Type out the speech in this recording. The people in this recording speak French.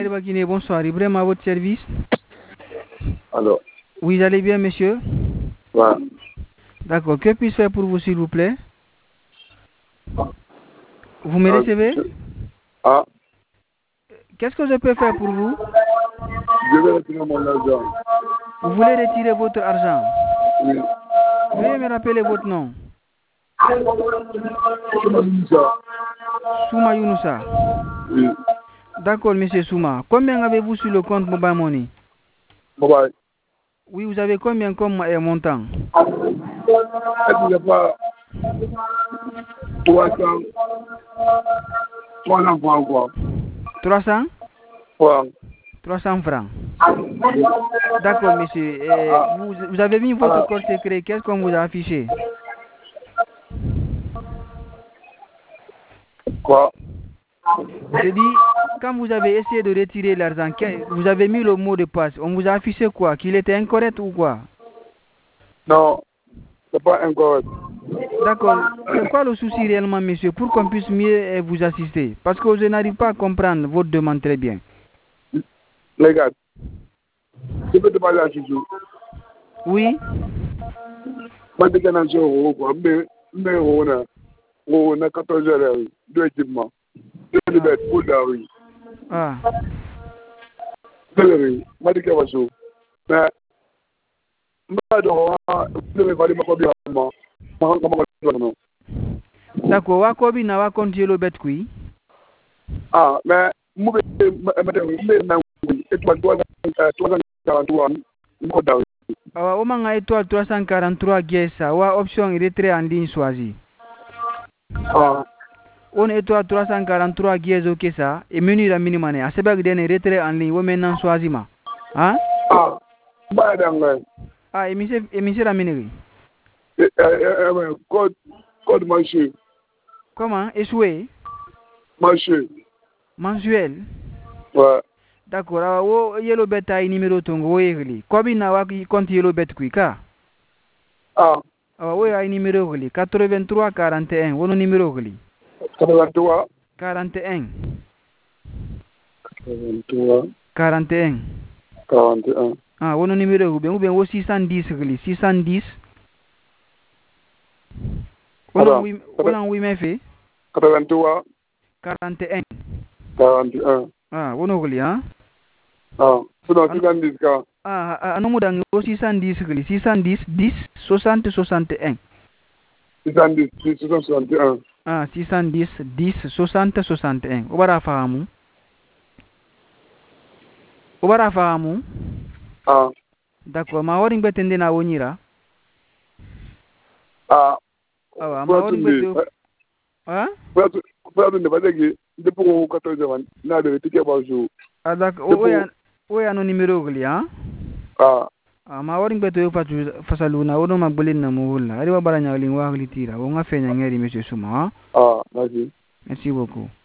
Bakine, bonsoir. Ibrahim à votre service. Alors. Oui, vous allez bien, monsieur? Ouais. D'accord. Que puis-je faire pour vous, s'il vous plaît? Vous me recevez? Ah. Qu'est-ce que je peux faire pour vous? Je vais retirer mon argent. Vous voulez retirer votre argent? Oui. Veuillez me rappeler votre nom. Souma Younoussa. Oui. D'accord, monsieur Souma. Combien avez-vous sur le compte Mobile Money? Mobile. Oui, vous avez combien comme montant? Est-ce qu'il n'y a pas 300 francs quoi? 300? Francs. 300 francs. D'accord, monsieur. Vous avez mis votre code secret. Qu'est-ce qu'on vous a affiché? Quoi? J'ai dit, quand vous avez essayé de retirer l'argent, vous avez mis le mot de passe. On vous a affiché quoi? Qu'il était incorrect ou quoi? Non, c'est pas incorrect. D'accord. C'est quoi le souci réellement, monsieur, pour qu'on puisse mieux vous assister? Parce que je n'arrive pas à comprendre votre demande très bien. Les gars, je peux te parler à Chouchou. Oui? Moi, je suis un euro, quoi. Mais on a 14 heures, deux équipements. Deux bêtes, pour la rue. Ah. Deux rue. Moi, je suis un euro. Mais, D'accord. Wakobi na wakonti le bet kui? Ah, mais, moi, Omanga étoile 343 Gesa, wa option retrait en ligne choisi. Ah. On étoile 343 Gesa ok ça, et menu la minimane. A sebag den retrait en ligne, wo maintenant choisi ma. Hein? Ah, bah, d'accord. Ah, émission la minéré. Code marché. Comment? Échoué? Marché. Mensuel? Ouais. D'accord. Ah, wo yellow bet ay numéro tongo wo yegli. Kobi na wa compte yellow bet kui ka? Ah. Ah, wo ay numéro gli 83 41. Wono numéro gli. 83 41. 83 41. 41. Ah, wono numéro ou bien wo 610 gli. 610. Wono oui me fait 83 41. 41. Ah, wono gli hein? Ah, c'est dans 610 cas. Ah, non modang wo 610 gli. 610 10 60 61. 610 661. Ah, 610 10 60 61. Obara fahamu? Obara fahamu? Ah. D'accord. Ma woring betende na wonyira? Ah. Ah, ma woring betende. Hein? Frère ne va pas dire depuis 14 ans, n'a de ticket par jour. Ah, d'accord. Oya no numéro gli hein? Ah. Ah, ma woring betende fasaluna wono magbolin na muhula. Ari wa baranya lingwa glitira. Wo nga fenya ngeri monsieur Souma. Ah, merci. Merci beaucoup.